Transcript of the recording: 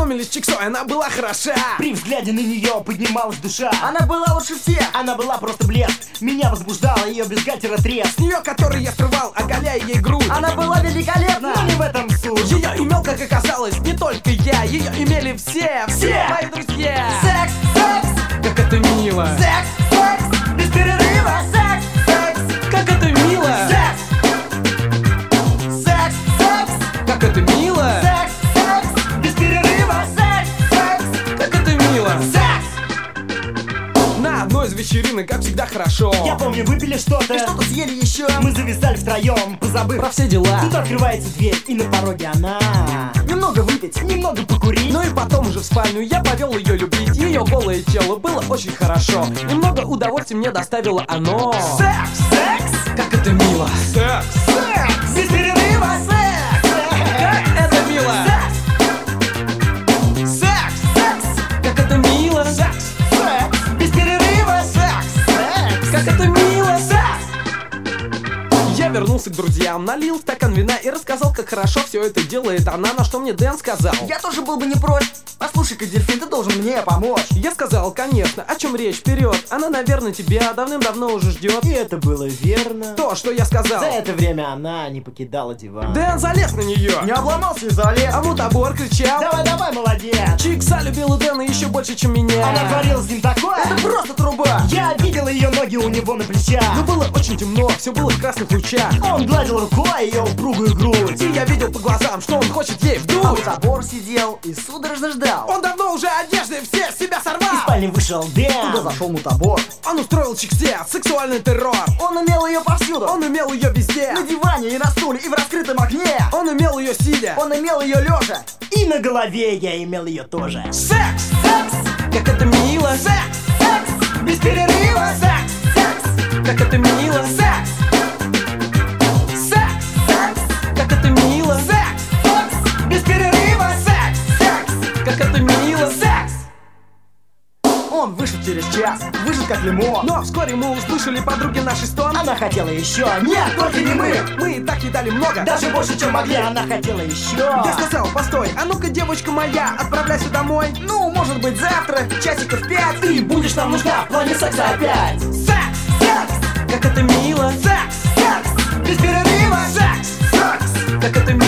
познакомились с чиксой, она была хороша. При взгляде на нее поднималась душа. Она была лучше всех. Она была просто блеск. Меня возбуждала ее бюстгальтера треск. С нее, который я срывал, оголяя ей грудь. Она была великолепна. Но не в этом суть. Ее имел, как оказалось, не только я. Ее имели все мои друзья. Секс, секс, Как это мило. секс, секс, без перерыва. Секс, секс, Как это мило. секс, секс, секс, Как это мило. секс, секс, без перерыва. Секс, секс, Как это мило. секс. На одной из вечеринок, как всегда, хорошо. Я помню, выпили что-то. И что-то съели еще. Мы зависали втроем, позабыв Про все дела. Тут открывается дверь, и на пороге она. Немного выпить. Немного покурить. Ну и потом уже в спальню я повел ее любить. Ее голое тело было очень хорошо. Немного удовольствия мне доставило оно. Секс, секс, Как это мило. Секс. секс, без перерыва. Секс, секс, Это мило. секс, секс, Как это мило. секс, секс, без перерыва. Секс, секс, Как это мило. секс. Я вернулся к друзьям, налил стакан вина и рассказал, как хорошо все это делает она, на что мне Дэн сказал. Я тоже был бы не прочь. Послушай-ка, дельфин, ты должен мне помочь. Я сказал, конечно, о чем речь, вперед. Она, наверное, тебя давным-давно уже ждет. И это было верно. То, что я сказал. За это время она не покидала диван. Дэн залез на нее. Не обломался и залез. А мутабор кричал. Давай, давай, молодец. Чикса любила Дэна еще больше, чем меня. Она творила с ним такое. Это просто труба. Я видел ее ноги у него на плечах. Но было очень темно, все было в красных лучах. Он гладил рукой ее упругую грудь. И я видел по глазам, что он хочет ей А вдуть. забор сидел и судорожно ждал. Он давно уже одежды все с себя Из сорвал. спальни вышел Туда Дэн. зашел мутабор. Он устроил Чиксе сексуальный террор. Он имел ее повсюду. Он имел ее везде. На диване и на стуле и в раскрытом окне. Он имел ее сидя. Он имел ее лежа. И на голове я имел ее тоже. Секс! Секс, Как это мило! секс, секс, без перерыва. Секс, секс, Как это мило! секс, секс, секс, Как это мило! секс, секс, без перерыва. Секс, секс, Как это мило! секс. Он вышел через час, выжил как лимон. Но вскоре мы услышали подруги нашей стон. Она хотела еще. Нет, только не мы. Мы и так едали много. Даже больше, чем могли. Она хотела еще. Я сказал, постой, а ну-ка, девочка моя, отправляйся домой. Ну, может быть, завтра, часиков 5. Ты будешь нам нужна в плане секса опять. Секс, секс, Как это мило! секс, секс, без перерыва. Секс, секс, Как это мило!